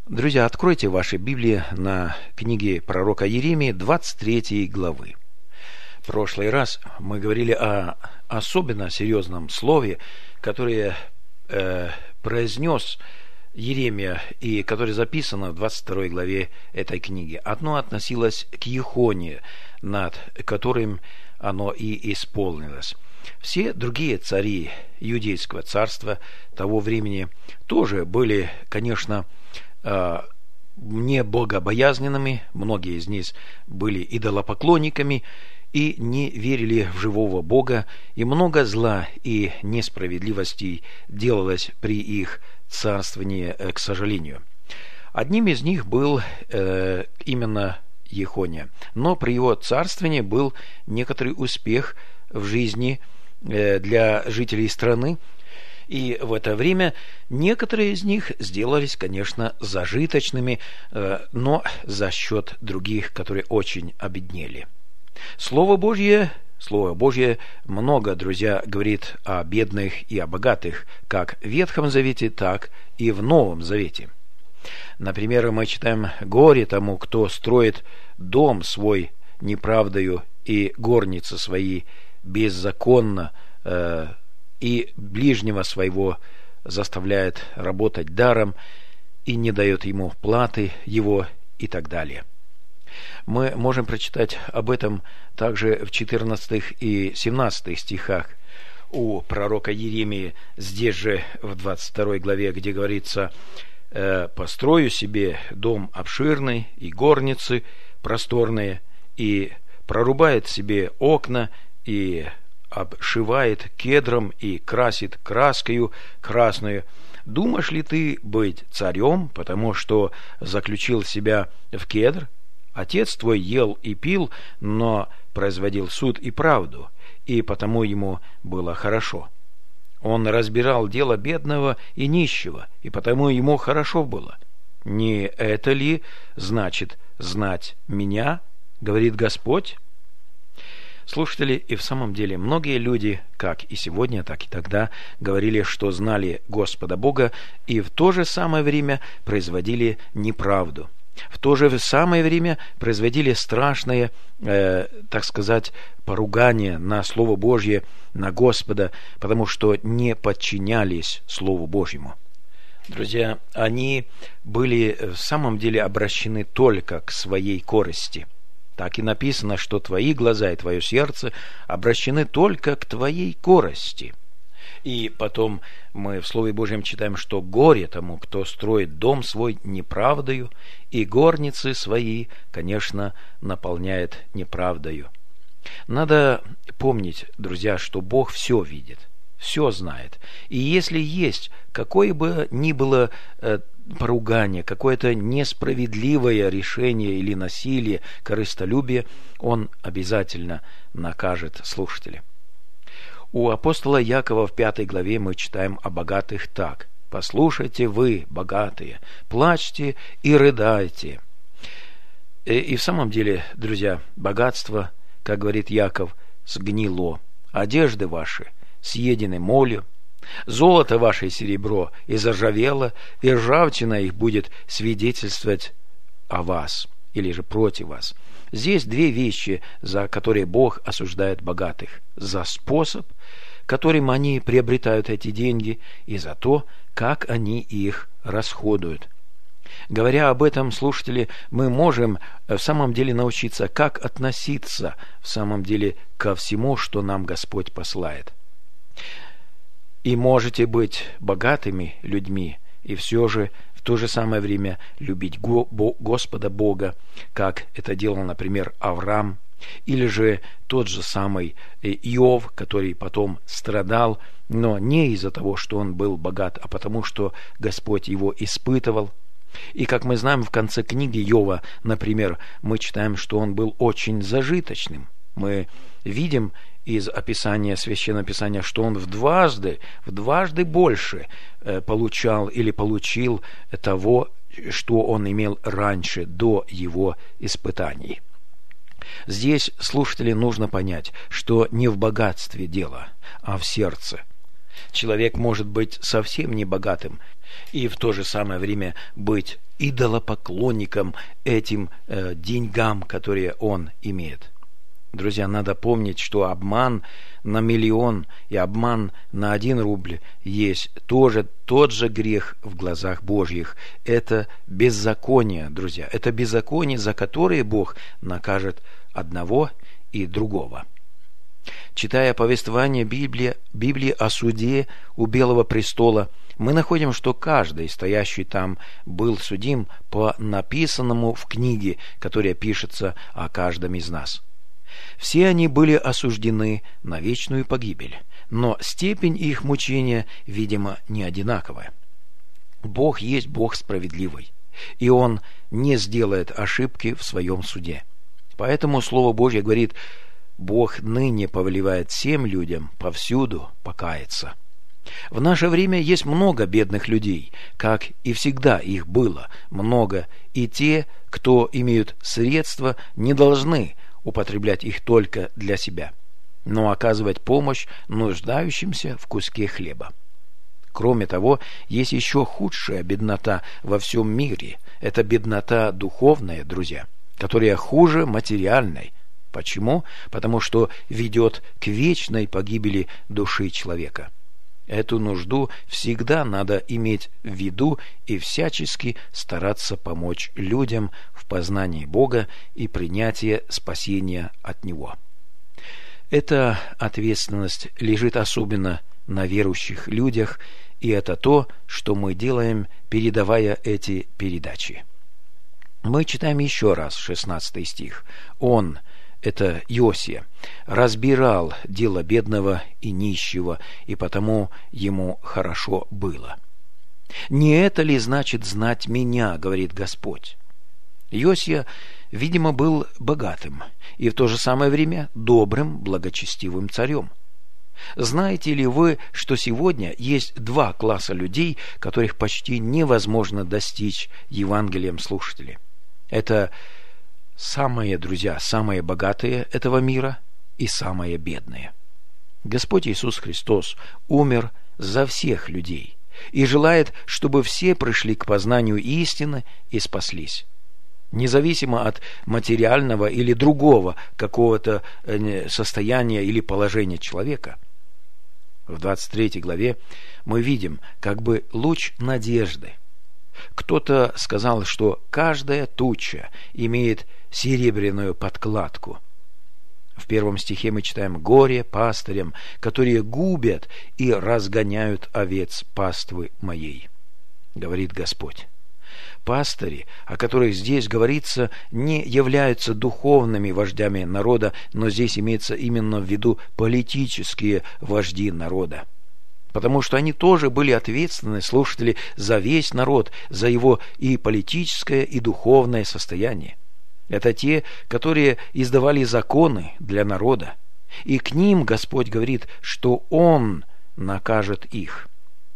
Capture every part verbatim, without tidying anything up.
Друзья, откройте ваши Библии на книге пророка Иеремии двадцать третьей главы. В прошлый раз мы говорили о особенно серьезном слове, которое э, произнес Иеремия и которое записано в двадцать второй главе этой книги. Одно относилось к Ехонии, над которым оно и исполнилось. Все другие цари Иудейского царства того времени тоже были, конечно, не богобоязненными, многие из них были идолопоклонниками и не верили в живого Бога, и много зла и несправедливостей делалось при их царствовании, к сожалению. Одним из них был э, именно Ехония, но при его царствовании был некоторый успех в жизни э, для жителей страны. И в это время некоторые из них сделались, конечно, зажиточными, но за счет других, которые очень обеднели. Слово Божье, Слово Божье много, друзья, говорит о бедных и о богатых, как в Ветхом Завете, так и в Новом Завете. Например, мы читаем: «Горе тому, кто строит дом свой неправдою и горницы свои беззаконно, э, и ближнего своего заставляет работать даром и не дает ему платы его», и так далее. Мы можем прочитать об этом также в четырнадцатых и семнадцатых стихах у пророка Иеремии, здесь же в двадцать второй главе, где говорится: «Построю себе дом обширный и горницы просторные, и прорубает себе окна, и обшивает кедром и красит краскою красную. Думаешь ли ты быть царем, потому что заключил себя в кедр? Отец твой ел и пил, но производил суд и правду, и потому ему было хорошо. Он разбирал дело бедного и нищего, и потому ему хорошо было. Не это ли значит знать меня, говорит Господь?» Слушатели, и в самом деле многие люди, как и сегодня, так и тогда, говорили, что знали Господа Бога, и в то же самое время производили неправду. В то же самое время производили страшное, э, так сказать, поругание на Слово Божье, на Господа, потому что не подчинялись Слову Божьему. Друзья, они были в самом деле обращены только к своей корысти. Так и написано, что твои глаза и твое сердце обращены только к твоей корысти. И потом мы в Слове Божьем читаем, что горе тому, кто строит дом свой неправдою, и горницы свои, конечно, наполняет неправдою. Надо помнить, друзья, что Бог все видит, все знает. И если есть какое бы ни было э, поругание, какое-то несправедливое решение или насилие, корыстолюбие, Он обязательно накажет слушателя. У апостола Якова в пятой главе мы читаем о богатых так: «Послушайте вы, богатые, плачьте и рыдайте». И, и в самом деле, друзья, богатство, как говорит Яков, сгнило, одежды ваши съедены молью, золото ваше и серебро и заржавело, и ржавчина их будет свидетельствовать о вас, или же против вас. Здесь две вещи, за которые Бог осуждает богатых: за способ, которым они приобретают эти деньги, и за то, как они их расходуют. Говоря об этом, слушатели, мы можем в самом деле научиться, как относиться в самом деле ко всему, что нам Господь посылает. И можете быть богатыми людьми, и все же в то же самое время любить Господа Бога, как это делал, например, Авраам, или же тот же самый Иов, который потом страдал, но не из-за того, что он был богат, а потому что Господь его испытывал. И, как мы знаем, в конце книги Иова, например, мы читаем, что он был очень зажиточным. Мы видим из описания Священного Писания, что он в дважды, в дважды больше получал или получил того, что он имел раньше, до его испытаний. Здесь, слушатели, нужно понять, что не в богатстве дело, а в сердце. Человек может быть совсем не богатым и в то же самое время быть идолопоклонником этим э, деньгам, которые он имеет. Друзья, надо помнить, что обман на миллион и обман на один рубль есть тоже тот же грех в глазах Божьих. Это беззаконие, друзья. Это беззаконие, за которое Бог накажет одного и другого. Читая повествование Библии, Библии о суде у Белого престола, мы находим, что каждый, стоящий там, был судим по написанному в книге, которая пишется о каждом из нас. Все они были осуждены на вечную погибель, но степень их мучения, видимо, не одинаковая. Бог есть Бог справедливый, и Он не сделает ошибки в своем суде. Поэтому Слово Божье говорит: Бог ныне повелевает всем людям повсюду покаяться. В наше время есть много бедных людей, как и всегда их было много, и те, кто имеют средства, не должны употреблять их только для себя, но оказывать помощь нуждающимся в куске хлеба. Кроме того, есть еще худшая беднота во всем мире. Это беднота духовная, друзья, которая хуже материальной. Почему? Потому что ведет к вечной погибели души человека. Эту нужду всегда надо иметь в виду и всячески стараться помочь людям в познании Бога и принятии спасения от Него. Эта ответственность лежит особенно на верующих людях, и это то, что мы делаем, передавая эти передачи. Мы читаем еще раз шестнадцатый стих. Он, это Иосия, разбирал дело бедного и нищего, и потому ему хорошо было. «Не это ли значит знать меня, — говорит Господь?» Иосия, видимо, был богатым и в то же самое время добрым, благочестивым царем. Знаете ли вы, что сегодня есть два класса людей, которых почти невозможно достичь Евангелием слушателей? Это самые, друзья, самые богатые этого мира и самые бедные. Господь Иисус Христос умер за всех людей и желает, чтобы все пришли к познанию истины и спаслись. Независимо от материального или другого какого-то состояния или положения человека. В двадцать третьей главе мы видим как бы луч надежды. Кто-то сказал, что каждая туча имеет серебряную подкладку. В первом стихе мы читаем: «Горе пастырям, которые губят и разгоняют овец паствы моей», говорит Господь. Пастыри, о которых здесь говорится, не являются духовными вождями народа, но здесь имеется именно в виду политические вожди народа. Потому что они тоже были ответственны, слушатели, за весь народ, за его и политическое, и духовное состояние. Это те, которые издавали законы для народа. И к ним Господь говорит, что Он накажет их.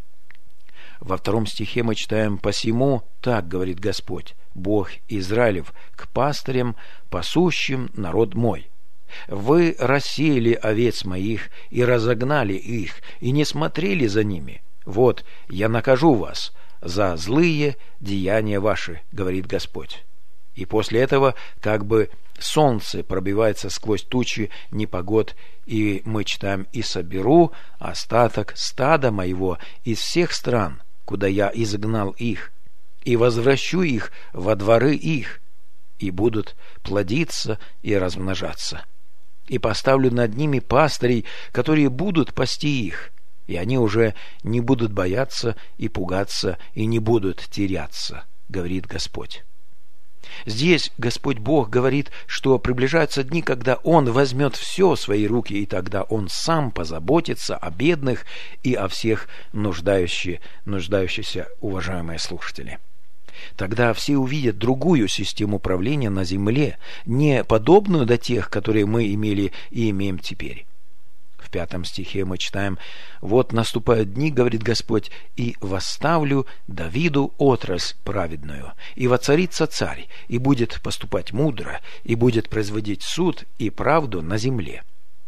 Во втором стихе мы читаем: «Посему так говорит Господь, Бог Израилев, к пастырям, пасущим народ мой. Вы рассеяли овец моих и разогнали их, и не смотрели за ними. Вот, я накажу вас за злые деяния ваши, говорит Господь». И после этого как бы солнце пробивается сквозь тучи непогод, и мы читаем: «И соберу остаток стада моего из всех стран, куда я изгнал их, и возвращу их во дворы их, и будут плодиться и размножаться. И поставлю над ними пастырей, которые будут пасти их, и они уже не будут бояться и пугаться, и не будут теряться, говорит Господь». Здесь Господь Бог говорит, что приближаются дни, когда Он возьмет все в свои руки, и тогда Он сам позаботится о бедных и о всех нуждающих, нуждающихся, уважаемые слушатели. Тогда все увидят другую систему правления на земле, не подобную до тех, которые мы имели и имеем теперь. В пятом стихе мы читаем: «Вот наступают дни, говорит Господь, и восставлю Давиду отрасль праведную, и воцарится царь, и будет поступать мудро, и будет производить суд и правду на земле».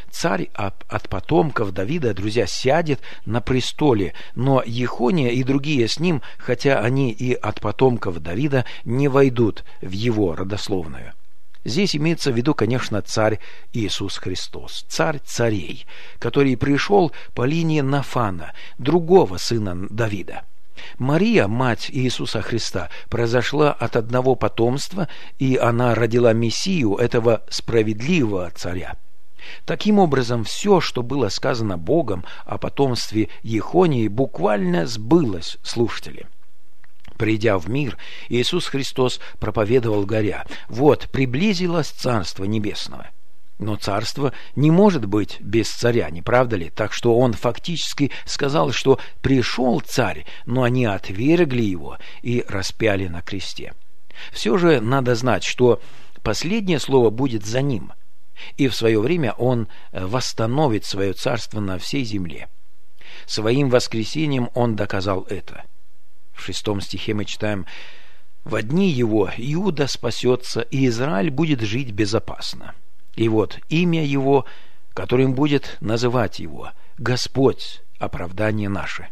царь от потомков Давида, друзья, сядет на престоле, но Ехония и другие с ним, хотя они и от потомков Давида, не войдут в его родословную. Здесь имеется в виду, конечно, царь Иисус Христос, царь царей, который пришел по линии Нафана, другого сына Давида. Мария, мать Иисуса Христа, произошла от одного потомства, и она родила Мессию, этого справедливого царя. Таким образом, все, что было сказано Богом о потомстве Ехонии, буквально сбылось, слушатели. Придя в мир, Иисус Христос проповедовал, говоря: «Вот, приблизилось Царство Небесное». Но царство не может быть без царя, не правда ли? Так что он фактически сказал, что пришел царь, но они отвергли его и распяли на кресте. Все же надо знать, что последнее слово будет за ним, и в свое время он восстановит свое царство на всей земле. Своим воскресением он доказал это. В шестом стихе мы читаем: «Во дни его Иуда спасется, и Израиль будет жить безопасно. И вот имя его, которым будет называть его, Господь, оправдание наше».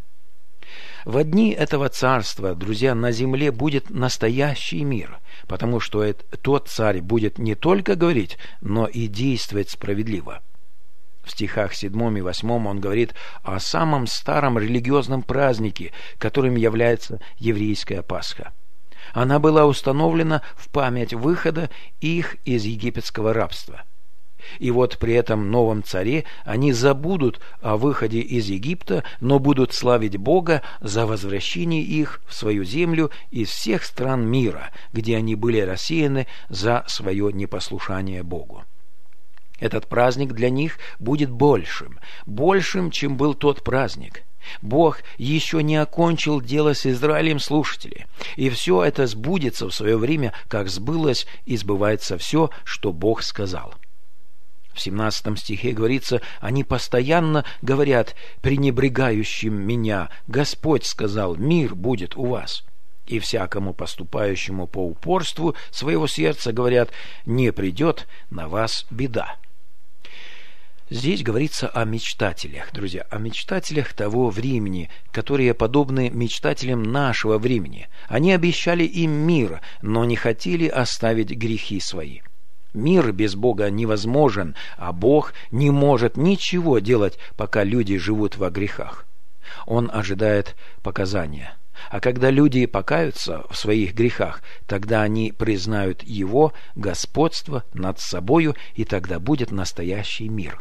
Во дни этого царства, друзья, на земле будет настоящий мир, потому что это, тот царь будет не только говорить, но и действовать справедливо. В стихах седьмом и восьмом он говорит о самом старом религиозном празднике, которым является еврейская Пасха. Она была установлена в память выхода их из египетского рабства. И вот при этом новом царе они забудут о выходе из Египта, но будут славить Бога за возвращение их в свою землю из всех стран мира, где они были рассеяны за свое непослушание Богу. Этот праздник для них будет большим, большим, чем был тот праздник. Бог еще не окончил дело с Израилем, слушатели, и все это сбудется в свое время, как сбылось и сбывается все, что Бог сказал. В семнадцатом стихе говорится: «Они постоянно говорят пренебрегающим меня: Господь сказал, мир будет у вас. И всякому поступающему по упорству своего сердца говорят: не придет на вас беда». Здесь говорится о мечтателях, друзья, о мечтателях того времени, которые подобны мечтателям нашего времени. Они обещали им мир, но не хотели оставить грехи свои. Мир без Бога невозможен, а Бог не может ничего делать, пока люди живут во грехах. Он ожидает показания. А когда люди покаются в своих грехах, тогда они признают Его господство над собою, и тогда будет настоящий мир.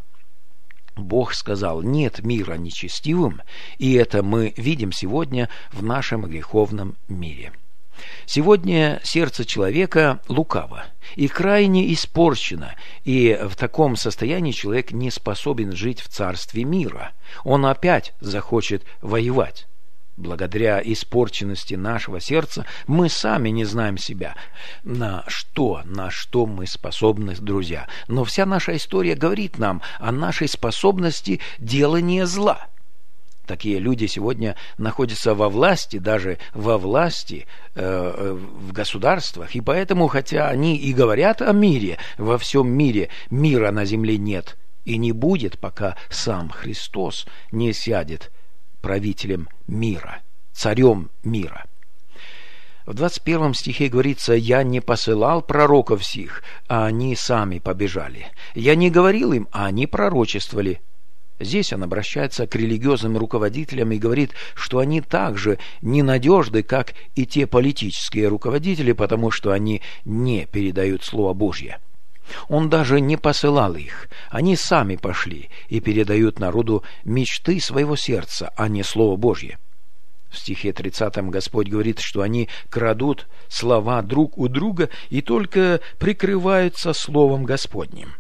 Бог сказал: нет мира нечестивым, и это мы видим сегодня в нашем греховном мире. Сегодня сердце человека лукаво и крайне испорчено, и в таком состоянии человек не способен жить в царстве мира. Он опять захочет воевать. Благодаря испорченности нашего сердца мы сами не знаем себя, на что, на что мы способны, друзья. Но вся наша история говорит нам о нашей способности делания зла. Такие люди сегодня находятся во власти, даже во власти э, в государствах, и поэтому, хотя они и говорят о мире, во всем мире мира на земле нет и не будет, пока сам Христос не сядет правителем мира, царем мира. В двадцать первом стихе говорится: «Я не посылал пророков сих, а они сами побежали. Я не говорил им, а они пророчествовали». Здесь он обращается к религиозным руководителям и говорит, что они также ненадежны, как и те политические руководители, потому что они не передают Слово Божье. Он даже не посылал их, они сами пошли и передают народу мечты своего сердца, а не Слово Божье. В стихе тридцатом Господь говорит, что они крадут слова друг у друга и только прикрываются Словом Господним.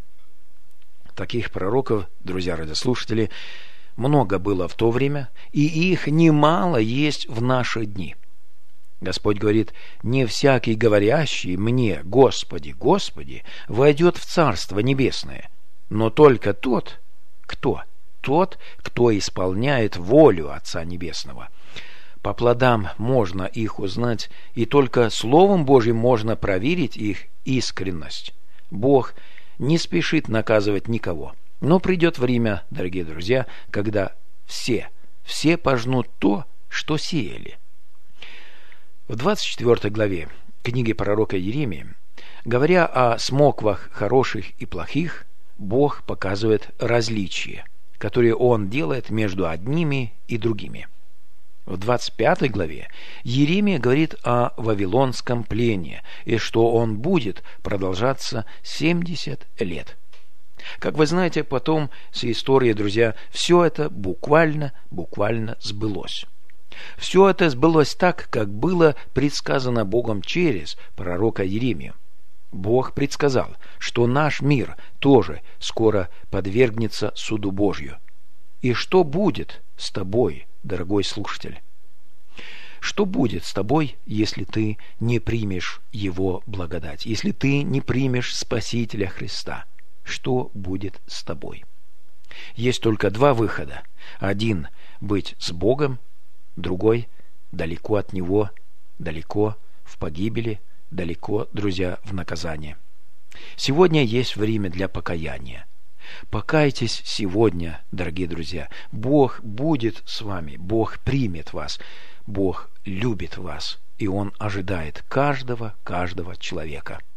Таких пророков, друзья радиослушатели, много было в то время, и их немало есть в наши дни. Господь говорит: «Не всякий, говорящий мне: Господи, Господи, войдет в Царство Небесное, но только тот, кто? Тот, кто исполняет волю Отца Небесного». По плодам можно их узнать, и только Словом Божьим можно проверить их искренность. Бог не спешит наказывать никого. Но придет время, дорогие друзья, когда все, все пожнут то, что сеяли. В двадцать четвёртой главе книги пророка Иеремии, говоря о смоквах хороших и плохих, Бог показывает различия, которые Он делает между одними и другими. В двадцать пятой главе Иеремия говорит о вавилонском плене и что он будет продолжаться семьдесят лет. Как вы знаете, потом с историей, друзья, все это буквально, буквально сбылось. Все это сбылось так, как было предсказано Богом через пророка Иеремию. Бог предсказал, что наш мир тоже скоро подвергнется суду Божью. И что будет с тобой, дорогой слушатель? Что будет с тобой, если ты не примешь Его благодать, если ты не примешь Спасителя Христа? Что будет с тобой? Есть только два выхода. Один – быть с Богом, другой – далеко от Него, далеко в погибели, далеко, друзья, в наказание. Сегодня есть время для покаяния. Покайтесь сегодня, дорогие друзья. Бог будет с вами, Бог примет вас, Бог любит вас, и Он ожидает каждого, каждого человека.